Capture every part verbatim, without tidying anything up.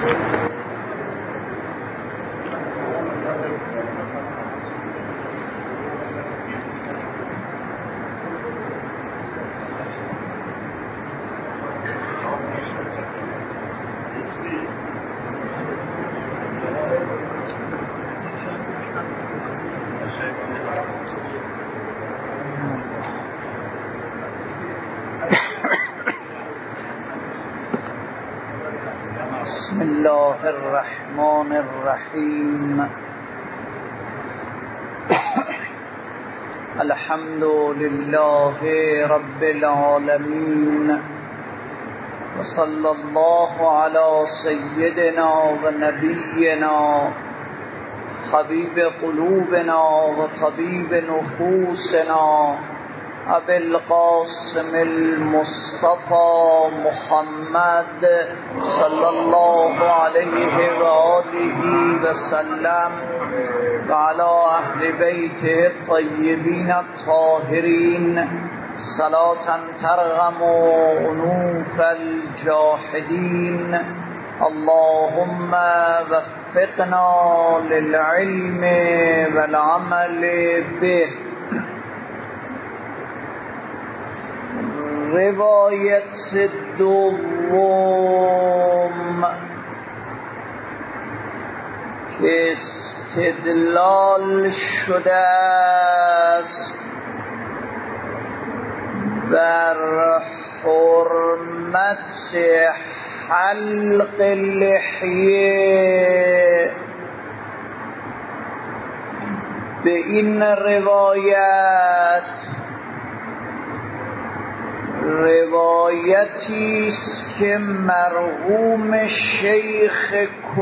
بسم الله الرحمن الرحیم. الحمد لله رب العالمین و صلی الله علی سیدنا و نبینا حبیب قلوبنا و طبیب نفوسنا ابی القاسم المصطفى محمد صلی الله علیه و آله و سلم و علی اهل بیته الطیبین الطاهرین صلاة ترغم انوف الجاحدین. اللهم وفقنا للعلم والعمل به. روایت دوم که استدلال شده است بر حرمت حلق لحیه، به این روایت روایتی است که مرحوم شیخ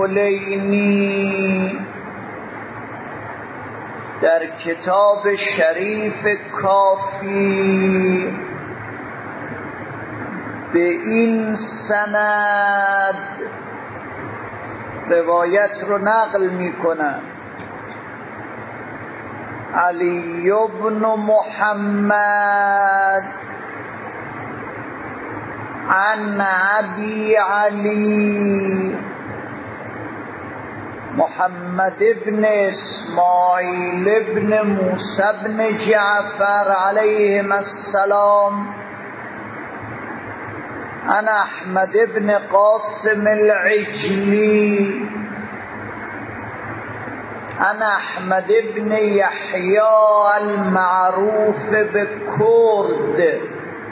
کلینی در کتاب شریف کافی به این سند روایت رو نقل می کنند. علی بن محمد عن ابی علی محمد ابن اسماعیل ابن موسی ابن جعفر علیهم السلام عن احمد ابن قاسم العجلی عن احمد ابن یحیی المعروف بکرد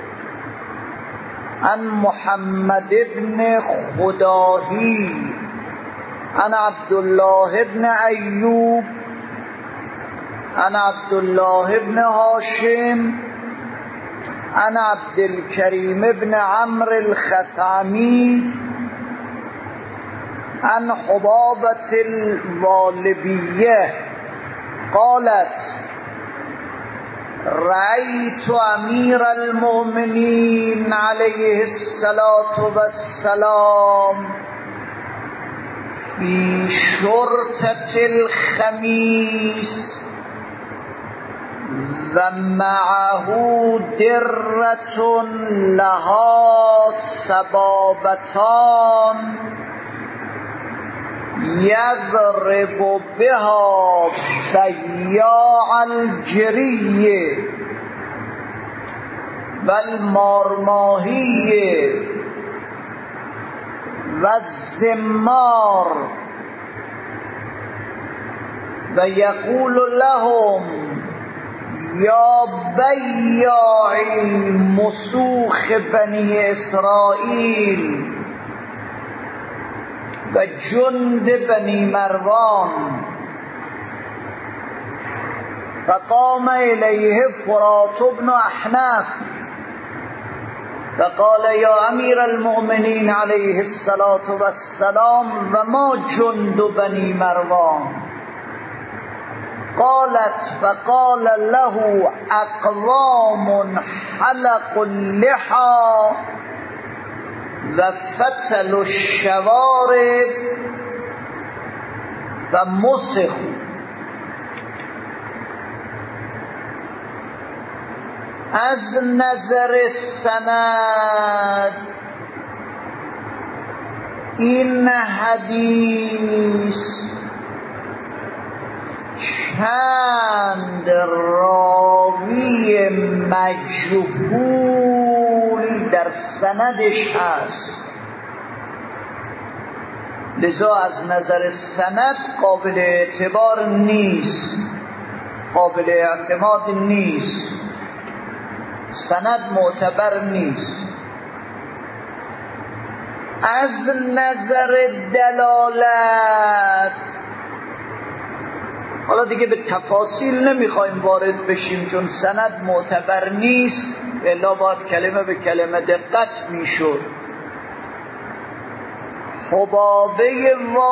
عن محمد ابن خداهی عن عبدالله ابن ایوب عن عبدالله ابن هاشم عن عبدالکریم ابن عمرو الخطعمی عن حبابة الوالبیه قالت رأيت أمير المؤمنين عليه الصلاة والسلام في شرطة الخميس ومعه درة لها سبابتان یضرب بها بیاع الجریه و المارماهیه و الزمار و یقول لهم یا بیاعی مسوخ بنی اسرائیل و جند بنی مروان. فقام الیه فرات بن احنف فقال یا امیر المؤمنین علیه الصلاة والسلام و ما جند بنی مروان؟ قالت فقال له اقوام حلق اللحى و فتل الشوارب و مسخوا. از نظر سند این حدیث چند راوی مجهول در سندش هست، لذا از نظر سند قابل اعتبار نیست، قابل اعتماد نیست، سند معتبر نیست. از نظر دلالت، حالا دیگه به تفاصیل نمیخوایم وارد بشیم چون سند معتبر نیست، الا باید کلمه به کلمه دقت میشد. حبابه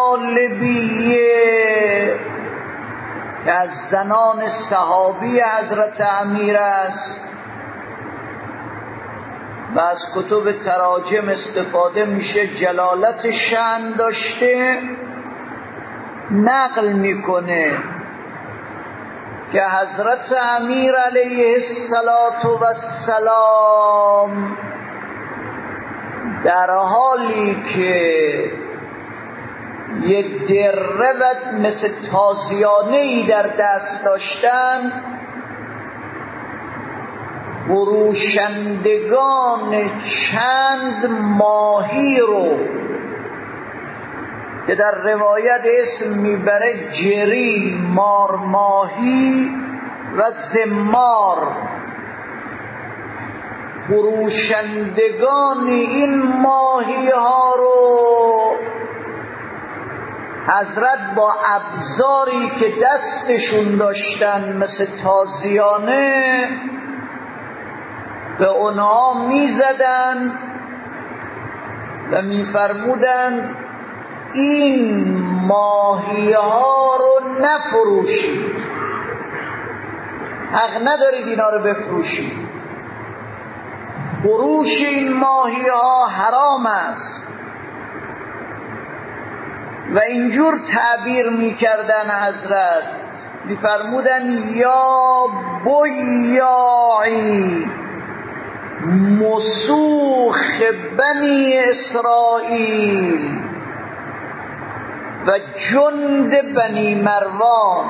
والبیه که از زنان صحابی حضرت امیر است و از کتب تراجم استفاده میشه، جلالت شأن داشته، نقل میکنه که حضرت امیر علیه السلام در حالی که یک دره مثل تازیانه ای در دست داشتن، فروشندگان چند ماهی رو که در روایت اسم میبره جری، مار ماهی و زمار، فروشندگان این ماهی ها رو حضرت با ابزاری که دستشون داشتن مثل تازیانه به اونها میزدن و میفرمودن این ماهی ها رو نفروشید، حق ندارید اینا رو بفروشید، فروش این ماهی ها حرام است. و اینجور تعبیر میکردن حضرت، میفرمودن یا بیاعی مسوخ بنی اسرائیل و جند بنی مروان،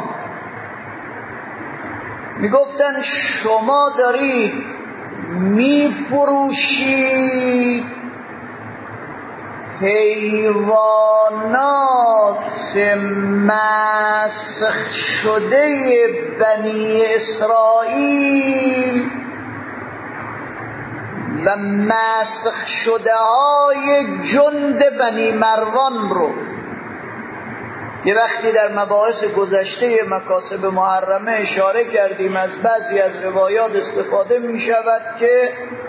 میگفتن شما دارید میفروشید حیوانات مسخ شده بنی اسرائیل و مسخ شده های جند بنی مروان رو. یه وقتی در مباحث گذشته مکاسب محرمه اشاره کردیم از بعضی از روایات استفاده می شود که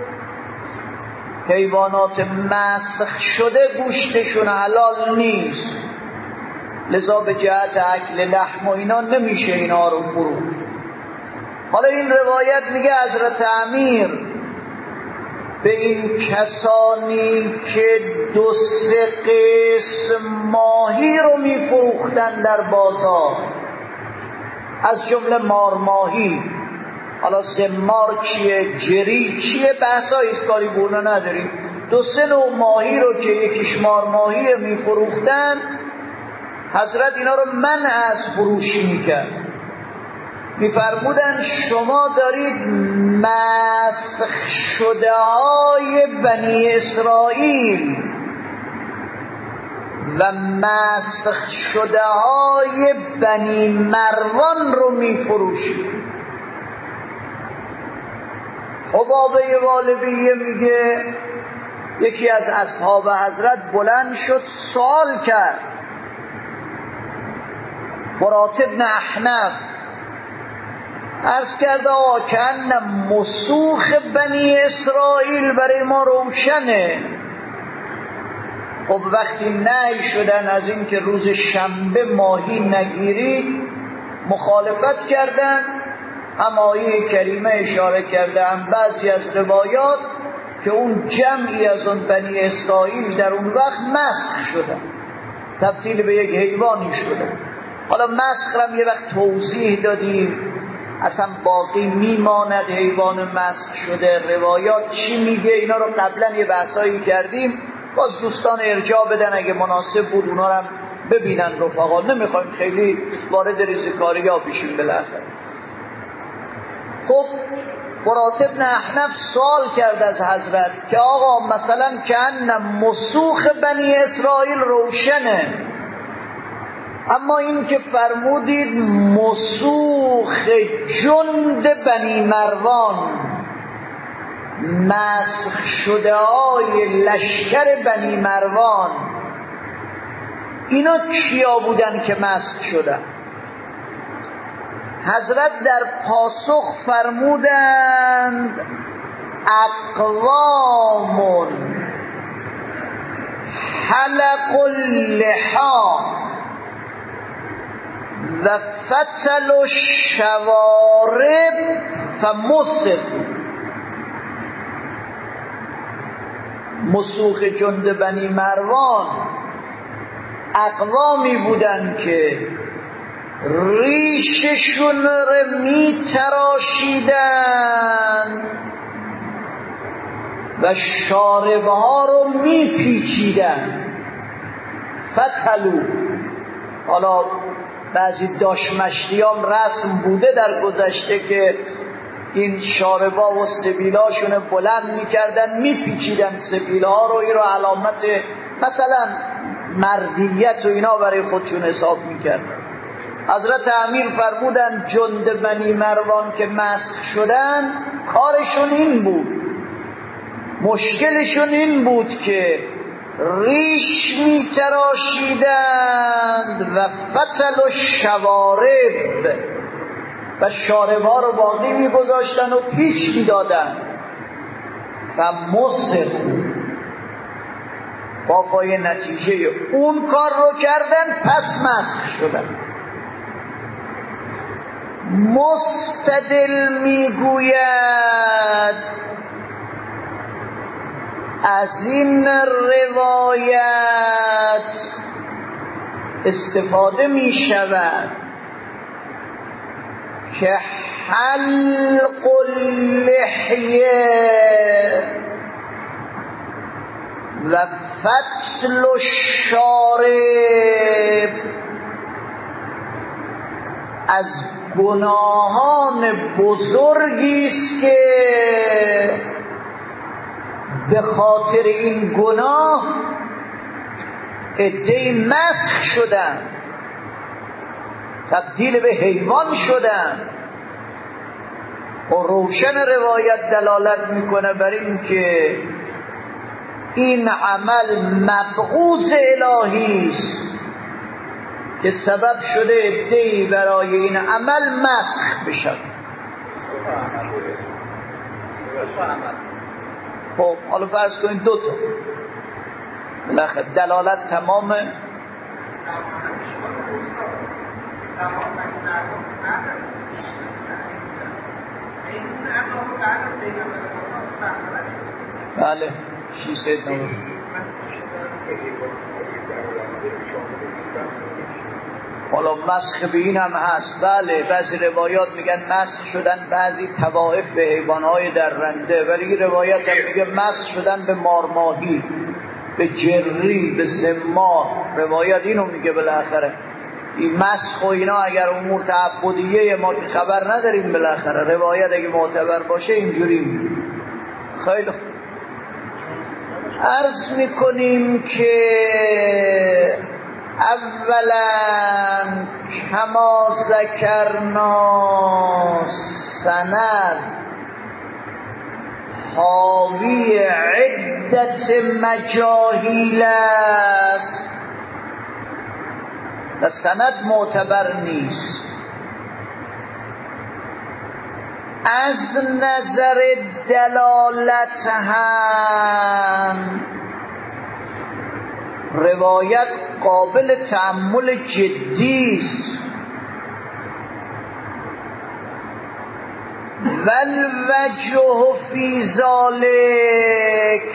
حیوانات مسخ شده گوشتشون حلال نیست، لذا به جهت اکل لحم و اینا نمیشه اینا رو فروخت. حالا این روایت میگه حضرت امیر به این کسانی که دو سه قسم ماهی رو میفروختن در بازار، از جمله مار ماهی، حالا زمار چیه، جری چیه، بحثایی است، کاری به اونا نداریم، دو سه نوع ماهی رو که یکیش مار ماهی میفروختن، حضرت اینا رو منع از فروش میکرد. میفرمودن شما دارید مسخ شده های بنی اسرائیل و مسخ شده های بنی مروان رو میفروشید. حبابه والبیه میگه یکی از اصحاب حضرت بلند شد سوال کرد، فرات ابن احنف عرض کرده آقا کن مسوخ بنی اسرائیل برای ما روشنه. خب وقتی نهی شدن از این که روز شنبه ماهی نگیرید مخالفت کردن، هم آیه کریمه اشاره کرده هم بعضی از روایات که اون جمعی از اون بنی اسرائیل در اون وقت مسخ شدن، تبدیل به یک حیوانی شدن. حالا مسخ هم یه وقت توضیح دادیم، اصلا باقی میماند حیوان مسخ شده، روایات چی میگه، اینا رو قبلا یه بحثایی کردیم. باز دوستان ارجاع بدن اگه مناسب بود اونا رو ببینن رفقا، نمیخوایم خیلی وارد ریزکاری ها بشیم. بالاخره خب برات بن احنف سوال کرد از حضرت که آقا مثلا کأن مسوخ بنی اسرائیل روشنه، اما این که فرمودید مسوخ جند بنی مروان، مسخ شده های لشکر بنی مروان، اینا کیا بودن که مسخ شدن؟ حضرت در پاسخ فرمودند اقوام حلق اللحا و فتل الشوارب فمسخوا. مسوخ جند بنی مروان اقوامی بودن که ریششون رو می تراشیدن و شاربها رو می پیچیدن. فتلو، حالا بعضی داشمشتیام رسم بوده در گذشته که این شاربا و سبیلاشون بلند میکردن میپیچیدن سبیلها رو، این رو علامت مثلا مردیت و اینا برای خودشون حساب میکردن. حضرت امیر فرمودن جند بنی مروان که مسخ شدن کارشون این بود، مشکلشون این بود که ریش میتراشیدند و فتل و شوارب و شاربها رو باقی میگذاشتن و پیچ میدادن. و مسخوا، با پای نتیجه اون کار رو کردن پس مسخ شدن. مستدل میگوید از این روایت استفاده می شود که حلق اللحیه و فتل الشارب از گناهان بزرگی است که به خاطر این گناه عده‌ای مسخ شدن، تبدیل به حیوان شدن. و روشن روایت دلالت میکنه بر این که این عمل مبعوث الهی است که سبب شده عده‌ای برای این عمل مسخ بشن. خب حالا فرض کنید دو تا بالاخره دلالت تمامه. بله شیست نمون حالا مسخ به این هم هست. بله بعضی روایات میگن مسخ شدن بعضی طوائف به حیوانهای درنده، ولی این روایت هم میگه مسخ شدن به مارماهی، به جری، به زمار. روایت اینو میگه. بالاخره این مسخ و اینا اگر امور تعبدیه ما که خبر نداریم، بالاخره روایت اگه معتبر باشه اینجوری میگه. خیلی عرض میکنیم که اولا کما ذکرنا سند حاوی عدت مجاهیل است و سند معتبر نیست. از نظر دلالت هم روایت قابل تأمل جدی است، والوجه فی ذلک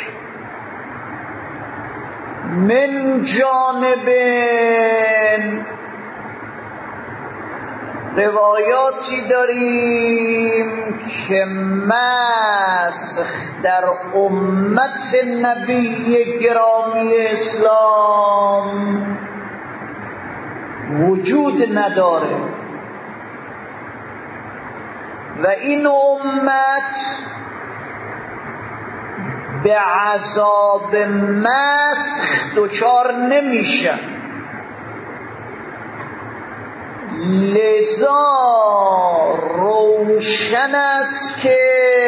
من جانب روایاتی داریم که مسخ در امت نبی گرامی اسلام وجود نداره و این امت به عذاب مسخ دچار نمیشه. لذا روشن است که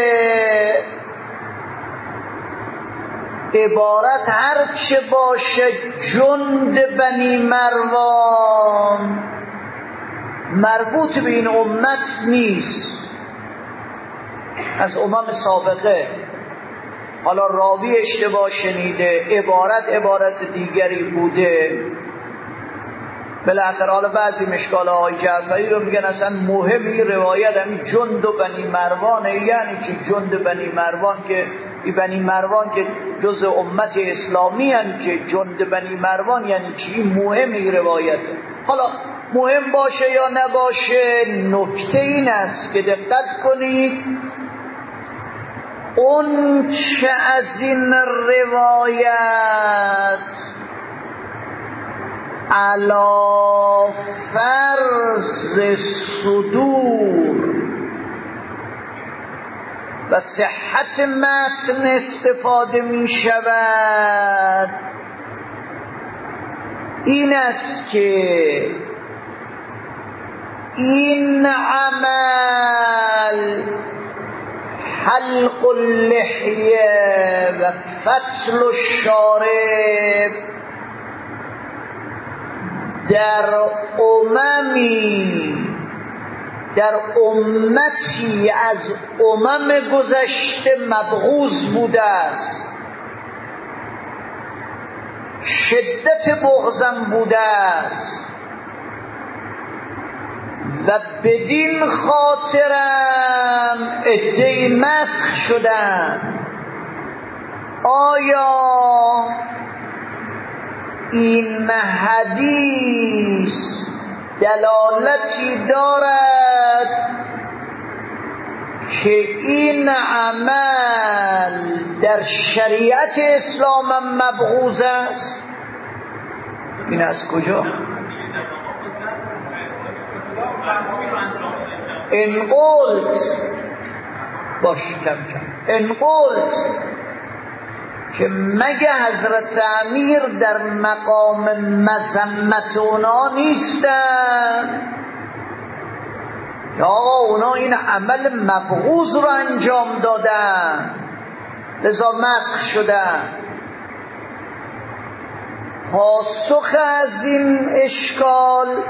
عبارت هرچه باشه جند بنی مروان مربوط به این امت نیست، از امم سابقه. حالا راوی اشتباه شنیده، عبارت عبارت دیگری بوده، بالاخره حالا بعضی مشکال آقای جعفری رو میگن اصلا مهمی روایت همین جند و بنی مروانه. یعنی چی جند بنی مروان؟ که این بنی مروان که جز امت اسلامی هن، که جند بنی مروان یعنی چی؟ مهمی روایته. حالا مهم باشه یا نباشه، نکته این است که دقت کنید اون چه از این روایت علا فرض صدور و صحت متن استفاده می شود این است که این عمل حلق اللحیه و فتل الشارب در اممی در امتی از امم گذشته مبغوض بوده است، شدت بغضم بوده است و بدین خاطرم عده‌ای مسخ شدن. آیا این حدیث دلالتی دارد که این عمل در شریعت اسلام هم مبغوض است؟ این از کجا؟ ان قلت باش کم کم ان قلت که مگه حضرت امیر در مقام مذمت اونا نیستن؟ یا اونا این عمل مبغوض رو انجام دادن لذا مسخ شدن. پاسخ از این اشکال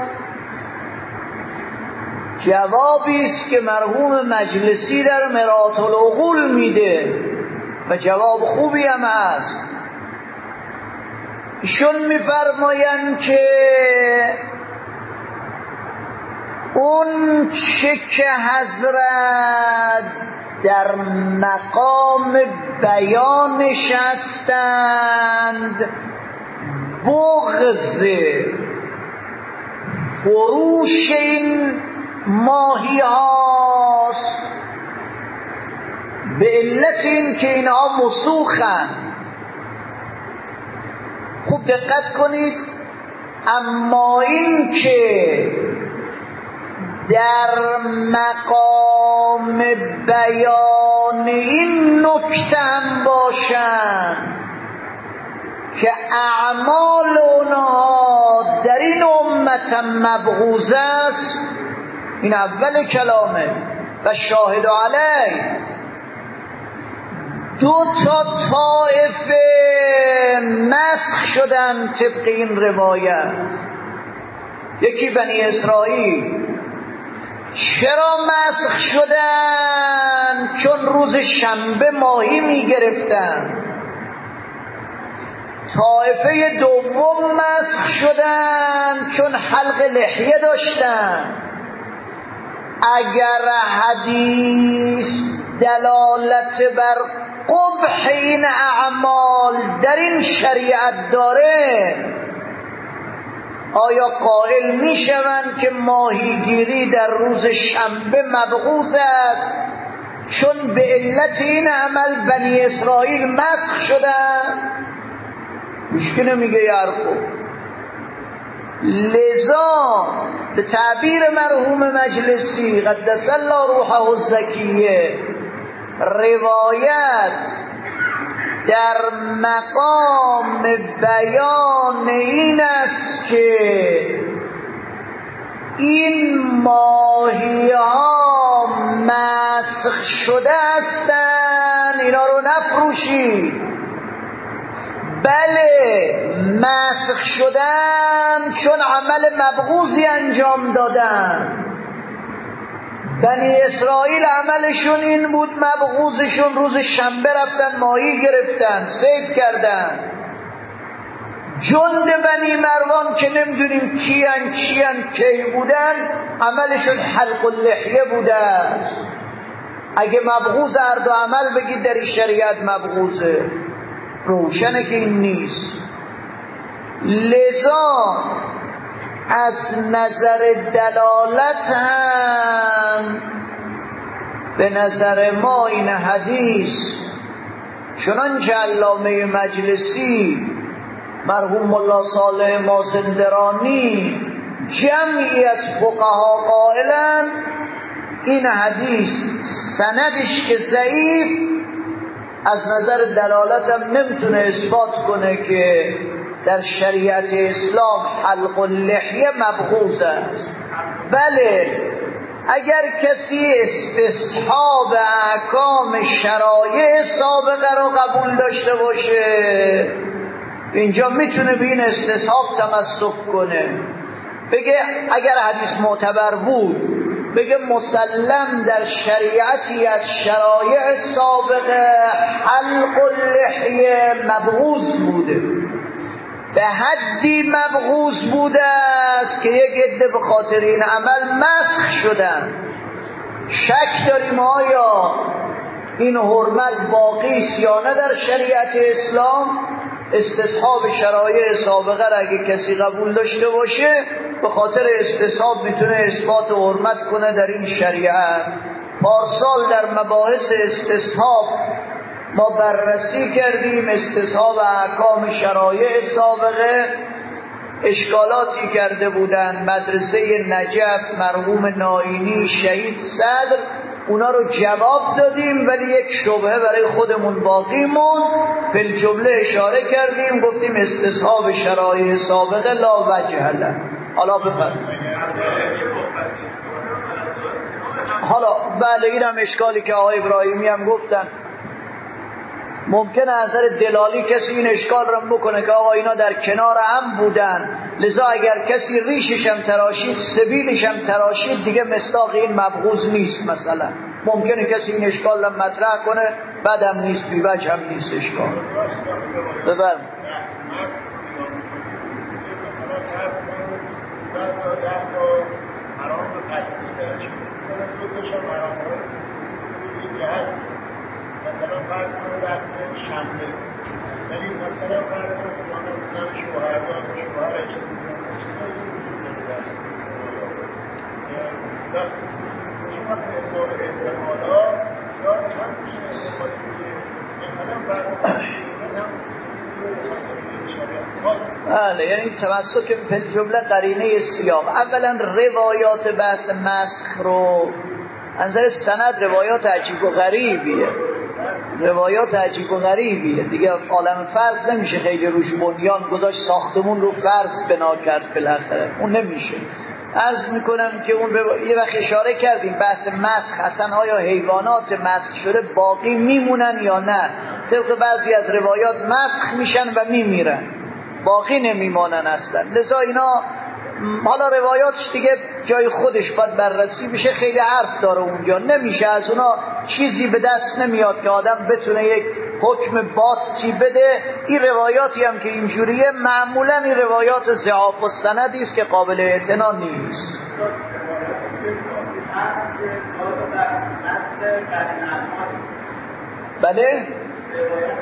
جوابی است که مرحوم مجلسی در مرآة العقول میده و جواب خوبی هم هست. ایشون میفرمایند که اون چه که حضرت در مقام بیانش هستند بغض فروش این ماهی هاست به علت این که اینها مسوخن. خوب دقت کنید. اما این که در مقام بیان این نکته هم باشن که اعمال اونها در این امت هم مبغوض است، این اول کلامه. و شاهد علیه دو تا طائفه مسخ شدن طبق این روایت. یکی بنی اسرائیل. چرا مسخ شدن؟ چون روز شنبه ماهی می گرفتن. طائفه دوم مسخ شدن چون حلق لحیه داشتن. اگر حدیث دلالت بر قبح این اعمال در این شریعت داره، آیا قائل میشوند که ماهیگیری در روز شنبه مبغوث است چون به علت این عمل بنی اسرائیل مسخ شدند؟ مشکل نمیگه یارکو. لذا به تعبیر مرحوم مجلسی قدس الله روحه الزکیه، روایت در مقام بیان این است که این ماهی ها مسخ شده هستند، اینا رو نفروشید. بله مسخ شدن چون عمل مبغوضی انجام دادن. بنی اسرائیل عملشون این بود، مبغوضشون روز شنبه رفتن ماهی گرفتن، صید کردن. جند بنی مروان که نمیدونیم کیان کیان کی بودن، عملشون حلق اللحیه بودن. اگه مبغوض هر دو عمل بگید در این شریعت مبغوضه، روشنه که این نیست. لذا از نظر دلالت هم به نظر ما این حدیث چنانچه علامه مجلسی، مرحوم مولا صالح مازندرانی، جمعی از فقها قائلن این حدیث سندش که ضعیف، از نظر دلالت هم نمیتونه اثبات کنه که در شریعت اسلام حلق اللحیه مبغوض است. بله اگر کسی استصحاب احکام شرایع سابقه رو قبول داشته باشه، اینجا میتونه به این استصحاب تمسک کنه، بگه اگر حدیث معتبر بود بگه مسلم در شریعتی از شرایع سابقه حلق اللحیه مبغوض بوده، به حدی مبغوض بوده است که یک عده به خاطر این عمل مسخ شدن. شک داریم آیا این حرمت باقی است یا نه در شریعت اسلام. استصحاب شرایع سابقه را اگه کسی قبول داشته باشه، به خاطر استصحاب میتونه اثبات حرمت کنه در این شریعت. پارسال در مباحث استصحاب ما بررسی کردیم، استصحاب احکام شرایع سابقه. اشکالاتی کرده بودند مدرسه نجف، مرحوم ناینی، شهید صدر، اونا رو جواب دادیم، ولی یک شبهه برای خودمون باقی موند. فی الجمله اشاره کردیم، گفتیم استصحاب شرایع سابقه لا وجه له. حالا بفرمایید. حالا بله اینم اشکالی که آقای ابراهیمی هم گفتن، ممکنه از نظر دلالی کسی این اشکال رو بکنه که آقا اینا در کنار هم بودن، لذا اگر کسی ریشش هم تراشید سبیلش هم تراشید دیگه مصداق این مبغوض نیست. مثلا ممکنه کسی این اشکال رو مطرح کنه، بعدم نیست، بی وجه هم نیست اشکال. ببرم مثلا فرض کنید در شنبه، ولی مثلا فرض کنید که من شوهردار شوهرش شما به حساب احتمالا یا چند میشه مثلا فرض بله، یعنی تمسک به جمله قرینه سیاق. اولا روایات بحث مسخ رو از نظر سند روایات عجیب و غریبیه، روایات عجیب و غریبیه دیگه. عالم فرض نمیشه خیلی روش بنیان گذاشت، ساختمون رو فرض بنا کرد بالاخره، اون نمیشه. عرض میکنم که اون رو یه وقت اشاره کردیم، بحث مسخ اصلا آیا حیوانات مسخ شده باقی میمونن یا نه. طبق بعضی از روایات مسخ میشن و میمیرن، باقی نمیمانن اصلا. لذا اینا حالا روایاتش دیگه جای خودش باید بررسی بشه، خیلی حرف داره اونجا، نمیشه از اونا چیزی به دست نمیاد که آدم بتونه یک حکم باطی بده. این روایاتی هم که اینجوریه معمولا این روایات ضعاف و سندی است که قابل اعتنا نیست. بله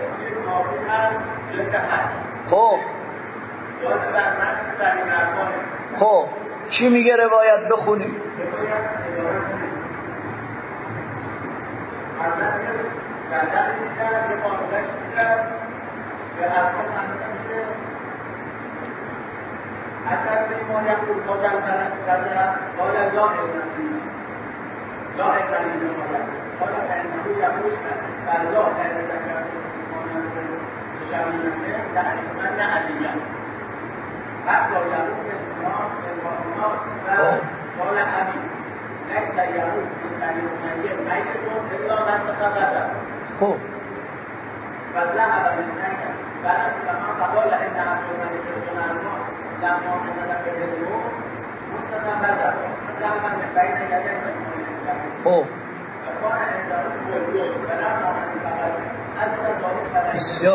خب خب چی میگه روایت؟ بخونیم. خب خب بسیار.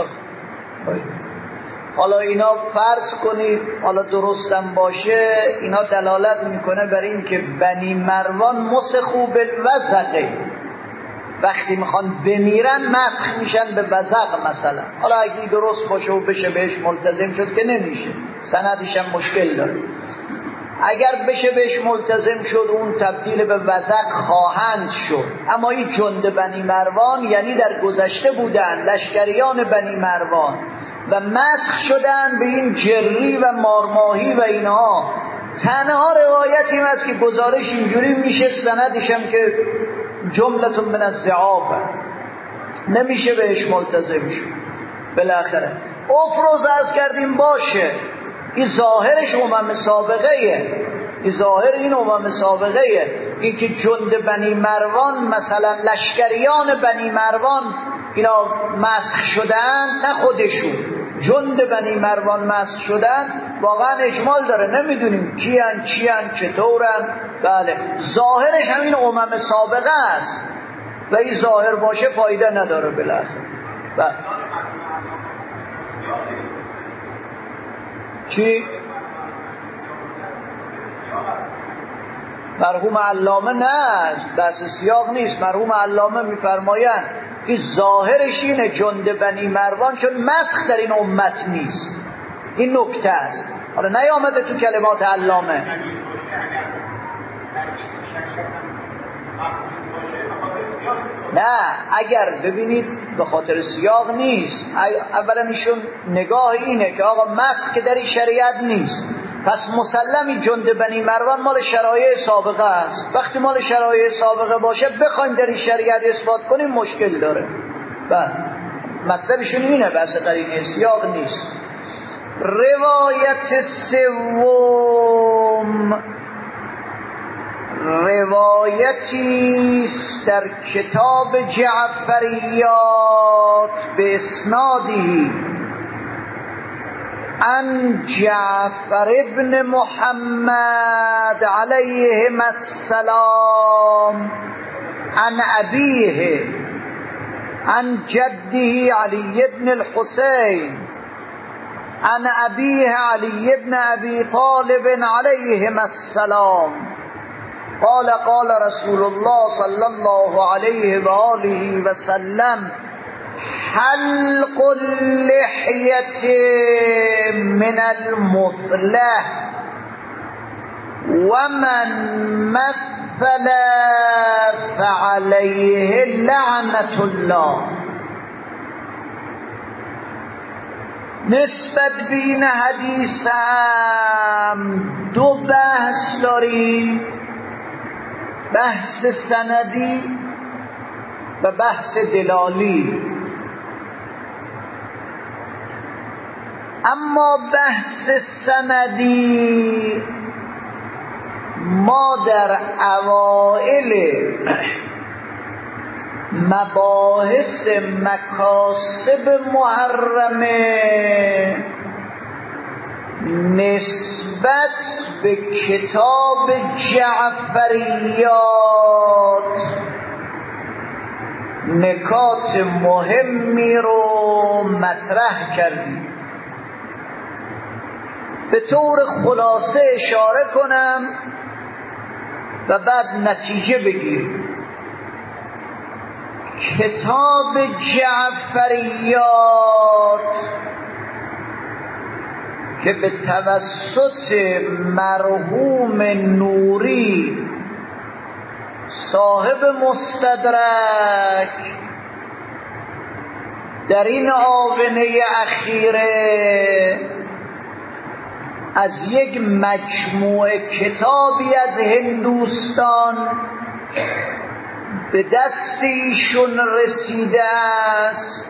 حالا اینا فرض کنید، حالا درستم باشه، اینا دلالت میکنه بر این که بنی مروان مسخو بالوزقه، وقتی میخوان بمیرن مسخ میشن به وزق مثلا. حالا اگه درست باشه و بشه بهش ملتزم شد که نمیشه، سندش هم مشکل داره. اگر بشه بهش ملتزم شد اون تبدیل به وزق خواهند شد. اما این جند بنی مروان یعنی در گذشته بودن لشکریان بنی مروان و مسخ شدن به این جری و مارماهی و اینها. تنها روایتی هست که گزارش اینجوری میشه، سندش هم که جملتون من الضعاف، نمیشه بهش ملتزم شد. بالاخره افروز از کردیم باشه، این ظاهرش امم سابقه ایه. این ظاهر این امم سابقه ایه. این که جند بنی مروان مثلا لشکریان بنی مروان اینا مسخ شدن، نه خودشون، جند بنی مروان مسخ شدن، واقعا اجمال داره، نمیدونیم کیان چیان چطورن. بله ظاهرش همین امم سابقه است و این ظاهر باشه فایده نداره بالاخره. بله چی؟ مرحوم علامه نه، دست سیاق نیست. مرحوم علامه میفرمایند این ظاهرش اینه جند بنی مروان چون مسخ در این امت نیست. این نکته است. حالا نیامده تو کلمات علامه. نه اگر ببینید به خاطر سیاق نیست. اولا ایشون نگاه اینه که آقا مسخ که در این شریعت نیست، پس مسلمی جند بنی مروان مال شرایع سابقه است. وقتی مال شرایع سابقه باشه بخوایم در این شریعت اثبات کنیم مشکل داره. بله مطلبشون اینه، بس قرینه سیاق نیست. روایت سوم روایتی در کتاب جعفریات به اسنادی عن جعفر ابن محمد علیهم السلام عن ابیه عن جده علی ابن الحسین عن ابیه علی ابن ابی طالب علیهم السلام قال قال رسول الله صلی الله علیه و آله و سلم حلق اللحیة من المثلة ومن مثل فعليه لعنة الله. نسبت به این حدیث هم دو بحث داریم، بحث سندی و بحث دلالی. اما بحث سندی ما در اوائل مباحث مکاسب محرمه نسبت به کتاب جعفریات نکات مهمی رو مطرح کردیم. به طور خلاصه اشاره کنم و بعد نتیجه بگیریم. کتاب جعفریات که به توسط مرحوم نوری صاحب مستدرک در این آونة اخیره از یک مجموعه کتابی از هندوستان به دست ایشون رسیده است،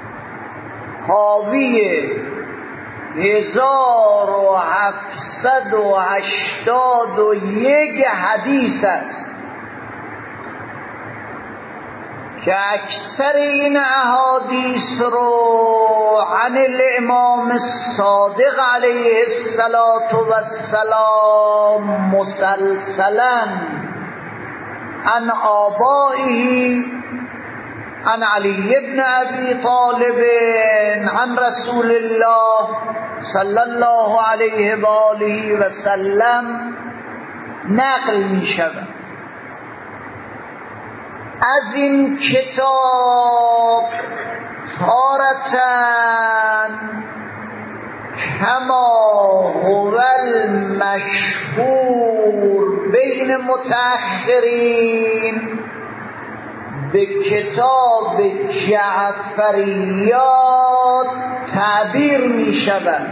حاوی هزار و هفتصد و هشتاد و یک حدیث است که اکثر این احادیث رو عن الامام الصادق علیه السلام مسلسلا عن آبائه عن علی ابن ابی طالب عن رسول الله صلی الله علیه و آله و سلم نقل می شود. از این کتاب تارتاً کما هو المشهور بین متأخرین به کتاب جعفریات تعبیر می شود.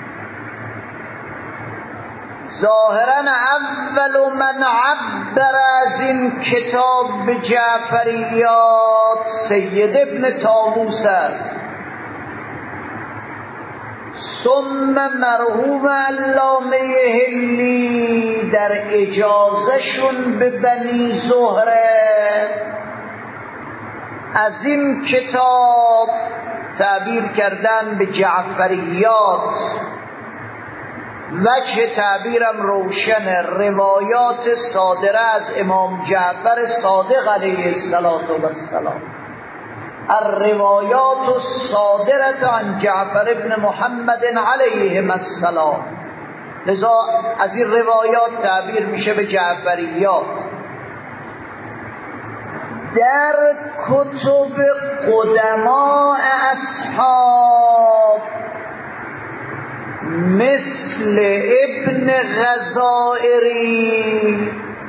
ظاهراً اول من عبر از این کتاب به جعفریات سید ابن طاووس است، ثم مرحوم علامه حلی در اجازهشون به بنی زهره از این کتاب تعبیر کردن به جعفریات. وجه تعبیرم روشن، روایات صادره از امام جعفر صادق علیه السلام، الروایات الصادره عن جعفر ابن محمد علیه السلام، لذا از این روایات تعبیر میشه به جعفریات. در کتب قدماء اصحاب مثل ابن غزائری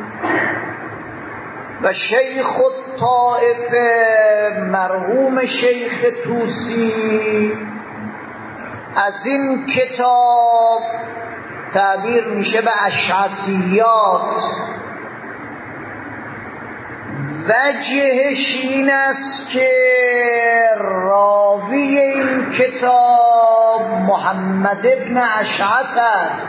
و شیخ الطائفه مرحوم شیخ طوسی از این کتاب تعبیر میشه به اشعثیات. وجهش این است که راوی این کتاب محمد ابن اشعث است،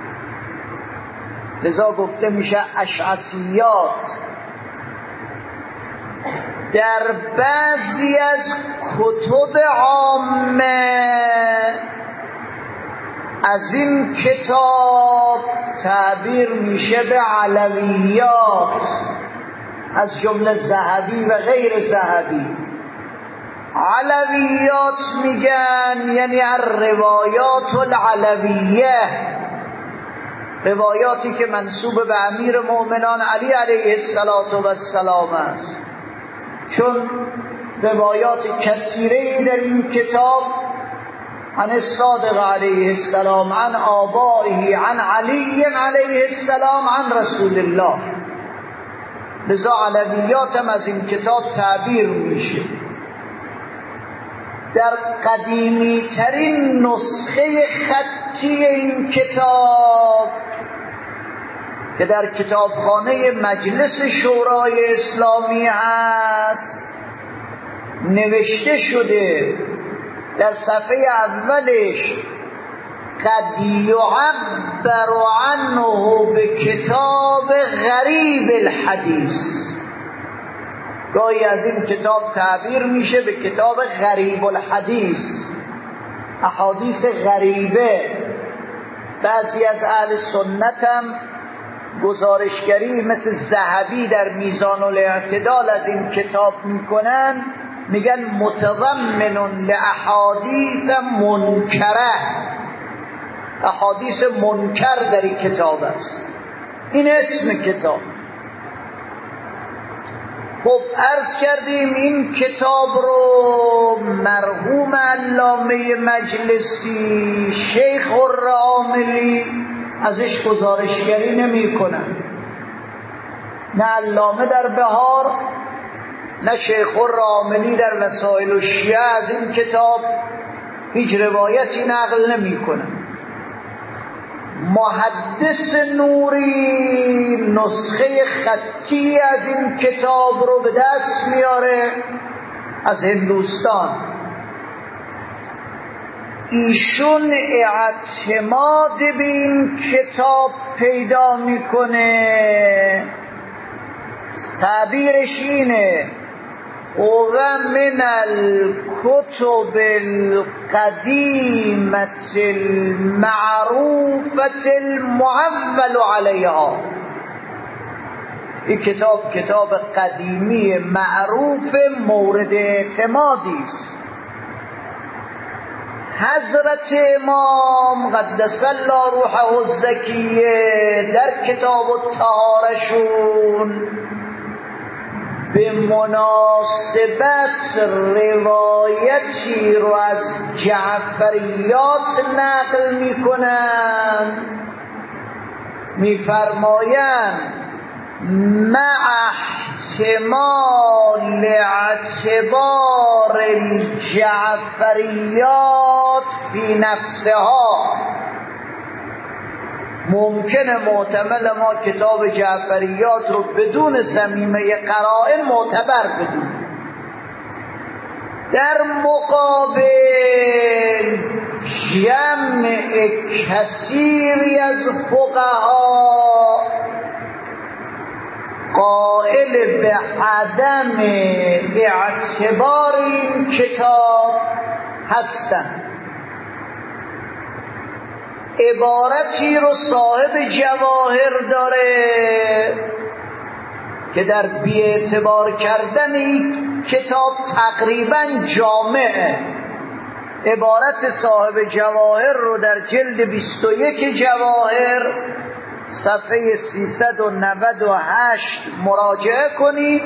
لذا گفته میشه اشعثیات. در بعضی از کتب عامه از این کتاب تعبیر میشه به علویات، از جمله ذهبی و غیر ذهبی. علویات میگن یعنی الروایات العلویه، روایاتی که منسوب به امیر مؤمنان علی علیه السلام است، چون روایات کثیره در این کتاب عن الصادق علیه السلام عن آبائه عن علی علیه السلام عن رسول الله، لذا علویات هم از این کتاب تعبیر میشه. در قدیمی ترین نسخه خطی این کتاب که در کتابخانه مجلس شورای اسلامی هست نوشته شده در صفحه اولش قد یعبر عنه به کتاب غریب الحدیث، گاهی از این کتاب تعبیر میشه به کتاب غریب الحدیث، احادیث غریبه. بعضی از اهل سنت هم گزارشگری مثل ذهبی در میزان الاعتدال از این کتاب میکنن، میگن متضمن لاحادیث منکره، احادیث منکر در این کتاب است. این اسم کتاب. خب عرض کردیم این کتاب رو مرحوم علامه مجلسی شیخ الراملی ازش گزارشگری نمی کنن، نه علامه در بهار نه شیخ الراملی در وسائل الشیعه از این کتاب هیچ روایتی نقل نمی کنن. محدث نوری نسخه خطی از این کتاب رو به دست میاره از هندوستان. ایشون اعتماد به این کتاب پیدا میکنه، تعبیرش اینه: و من الكتب القدیمة المعروفة المعول علیها. این کتاب کتاب قدیمی معروف مورد اعتمادی است. حضرت امام قدس الله روحه الزکیه در کتاب الطهارشون به مناسبت روایتی رو از جعفریات نقل میکنن، میفرمایند مع احتمال اعتبار الجعفریات فی نفسها. ممکنه محتمل ما کتاب جعفریات رو بدون ضمیمه قرائن معتبر بدونیم. در مقابل جمع کثیری از فقها قائل به عدم اعتبار این کتاب هستند. عبارتی رو صاحب جواهر داره که در بی‌اعتبار کردن این کتاب تقریبا جامعه. عبارت صاحب جواهر رو در جلد بیست و یک جواهر صفحه سیصد و نود و هشت مراجعه کنید،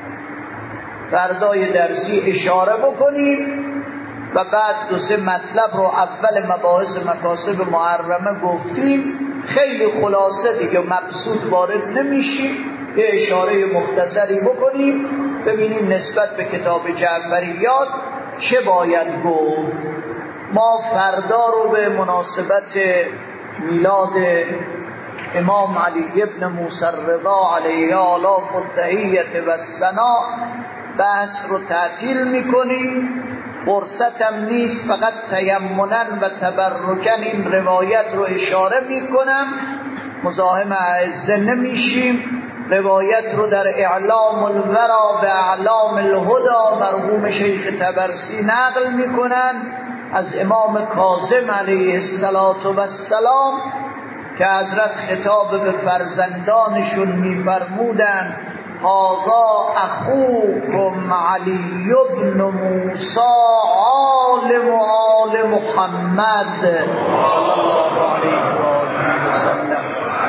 فردای درسی اشاره بکنید و بعد دو سه مطلب رو اول مباحث مکاسب محرمه گفتیم. خیلی خلاصه دیگه مبسوط وارد نمیشیم، یه اشاره مختصری بکنیم ببینیم نسبت به کتاب جعفریات چه باید گفت. ما فردا رو به مناسبت میلاد امام علی ابن موسی الرضا علیه آلاف التحیت و الثنا بحث رو تعطیل میکنیم. فرصتم نیست، فقط تیمنن و تبرکن این روایت رو اشاره میکنم، مزاحم اعزه نمیشیم. روایت رو در اعلام الورا به اعلام الهدا مرحوم شیخ طبرسی نقل میکنن از امام کاظم علیه السلام که حضرت خطاب به فرزندانشون میفرمودن هذا اخوکم علی بن موسی عالم آل محمد صلی الله علیه و آله و سلم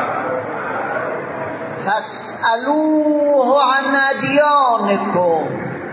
فاسألوه عن ادیانکم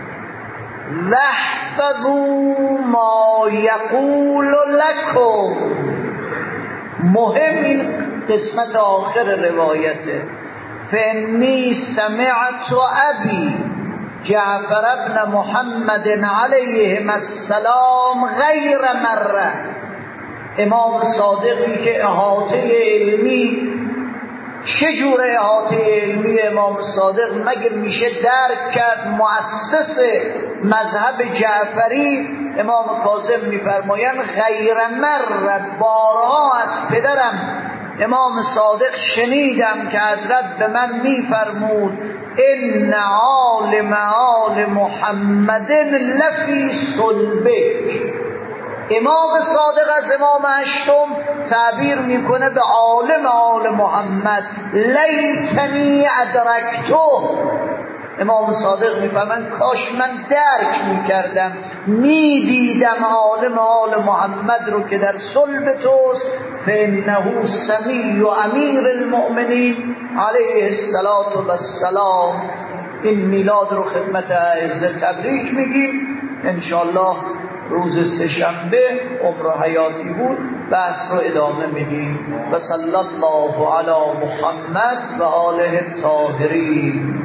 واحفظوا ما یقول لکم. مهم این قسمت آخر روایته. فانی سمعت ابی جعفر ابن محمد علیهم السلام غیر مره. امام صادقی که احاطه علمی، چجور احاطه علمی امام صادق مگر میشه درک کرد؟ مؤسس مذهب جعفری امام کاظم میفرمایند غیر مره، بارها از پدرم امام صادق شنیدم که حضرت به من میفرمود ان عالم آل محمد لفی صلبک. امام صادق از امام هشتم تعبیر میکنه به عالم آل محمد لیتنی ادرکتو. امام صادق میفرماند کاش من درک میکردم، میدیدم عالم آل محمد رو که در صلب توست. فانه سمی و امیر المؤمنین علیه الصلاة والسلام این میلاد رو خدمت اعزه تبریک میگیم. انشالله روز سه‌شنبه عمر حیاتی بود بحث رو ادامه میدیم. و صلی الله علی محمد و آله الطاهرین.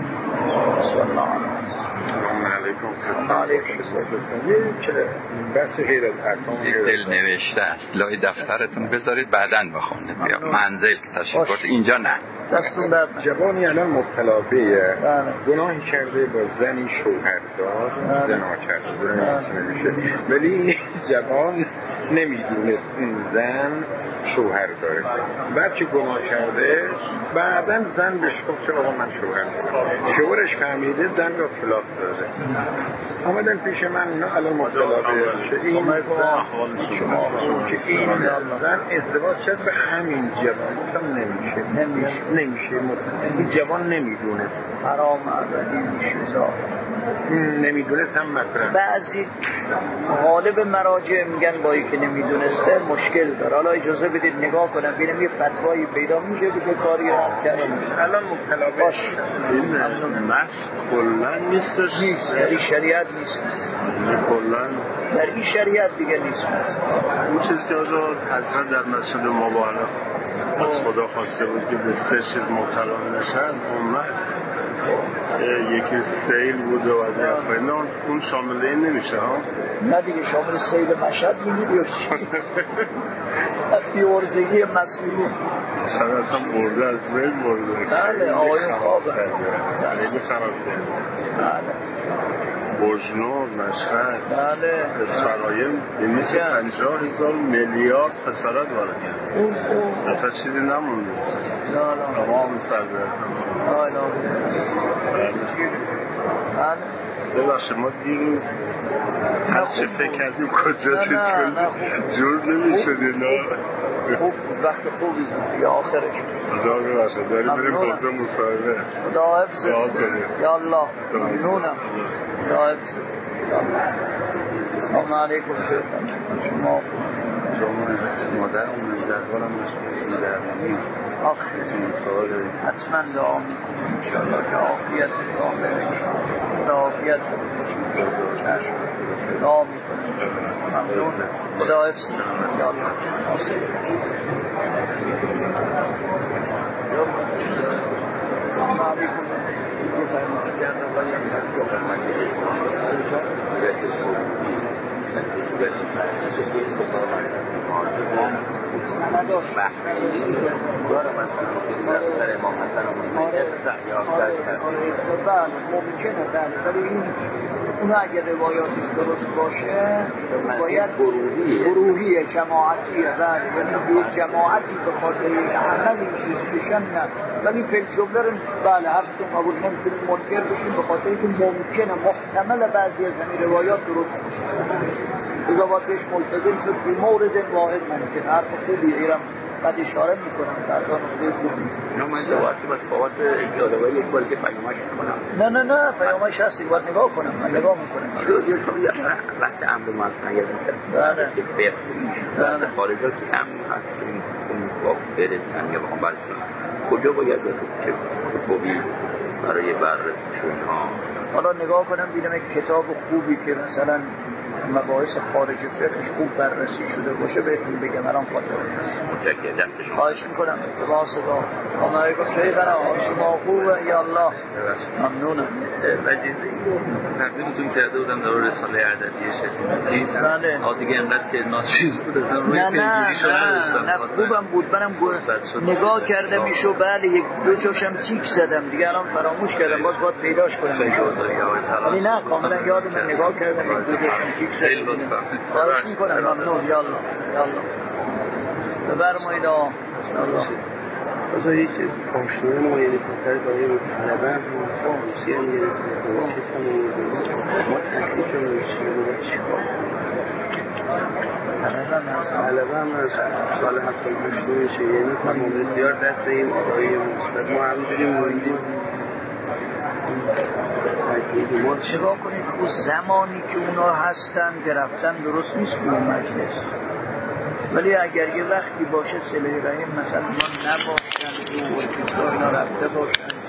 بحث غیر از ارکان دل نوشته است لای دفترتون بذارید بعداً بخونید. بیا منزل تشریف برد اینجا نه. جوانی الان مبتلا به گناهی کرده با زنی شوهردار زنا کرده نمیشه، ولی جوان نمیدونست این زن شوهر داره. بعد که گناه کرده بعداً زن بهش گفت چرا من شوهر دارم، شوهرش فهمیده زن را طلاق داده. آمدن پیش من اینا الان مبتلا به این زن که این زن ازدواج شد به همین جوان. گفتم نمیشه نمیشه نمیشه این جوان نمیدونست حرام ابدی میشه. نمیدونست هم مطرح. بعضی غالب مراجع میگن با اینکه نمیدونسته مشکل داره. حالا اجازه بدید نگاه کنم ببینم یه فتوایی پیدا میشه دیگه کاری رفت کنه. الان مبتلا باش این مس کلا نیست نیست در این شریعت نیست کلا در این شریعت دیگه نیست. اون چیزی که حضرت در مسجد مبارک از خدا خواسته بود که به سه چیز مبتلا نشن، اون وقت یکی سیل بود و از اینا اون شامل این نمیشه ها؟ نه دیگه شامل سیل مشهد میگید یا چی؟ بیورزگی مسئولی شاید اصلا برده از بین برده. بله آقایون خوابه خیلی خراب کرد. بله بجنور مشهد بله اسفراین دویست و پنجاه هزار میلیارد خسارت وارد کرد. اصلا چیزی نمونده. تمام سرگرد ببخشید ما دیروز هر چه فکر کردیم کجا چیز کنیم جور نمیشد اینا. خوب وقت خوبی یا آخرش خدا ببخشید داریم بریم بازه مصاحبه. خدا حفظت یا الله ممنونم. خدا حفظت. سلام علیکم شما شما مادر اون زرگارم مشکلی در نمیم آخه حتما دعا میکنم انشاءالله که عافیت کامل خدا عافیت چشم دعا میکنم ممنون. خدا حفظ یا الله. سلام علیکم ممکنه بله ولی این اونو اگر روایاتش درست باشه باید گروهیه جماعتیه بله ولی یک جماعتی به خاطر یک عمل این چیز بشن نه ولی فیل جمله بله حرفتون قبول نمیتونیم منکر بشیم به خاطر اینکه ممکنه محتمل بعضی از همین روایات درست باشه اذا باید بهش ملتزم شد بی مورد واحد ممکن حرف خوبی ایرم بعد اشاره میکنم فردا نقطه خوبی نه من دواستی باید فوات جالبه یک بار که پیامش کنم نه نه نه پیامش هستی باید نگاه کنم من نگاه میکنم دو دیو شما یک وقت امر مصنع یاد میکنم بله که بله خارجا که امر هست اون وقت بره یا بخوام برش کنم کجا باید چه خوبی برای بررسیشون ها حالا نگاه کنم ببینم یک کتاب خوبی که مثلا مباحث خارج فقهش خوب بررسی شده باشه بهتون بگم الان خاطر نیست. متشکرم دستشون خواهش میکنم اتباع صدا شما علیکم شیخنا شما خوبه یا الله ممنونم. وزیر تقدیمتون کرده بودم در رساله عددیه شد بله ها دیگه انقدر که ناچیز بود نه نه نه نه خوبم بود منم نگاه کردم ایشو بله یک دو جاشم تیک زدم دیگه الان فراموش کردم باز باید پیداش کنم ولی نه کاملا یادم نگاه کردم یک دو جاشم تیک خیلی لطفا خواهش میکنم ممنون یا الله یا الله بفرمایید آقا انشاءالله بذار یک پاشنه ما یعنی پسر دایی رو طلبه هم روسی هم یه ما تکلیف رو چی رو چی طلبه هم از سال هفتاد هشت میشه یعنی تمام بسیار دست این آقایی مصبت ما همونجوری موندیم نگاه کنید اون زمانی که اونا هستن که رفتن درست نیست اون مجلس ولی اگر یه وقتی باشه صله رحم مثلا ما نباشن و اینا رفته باشن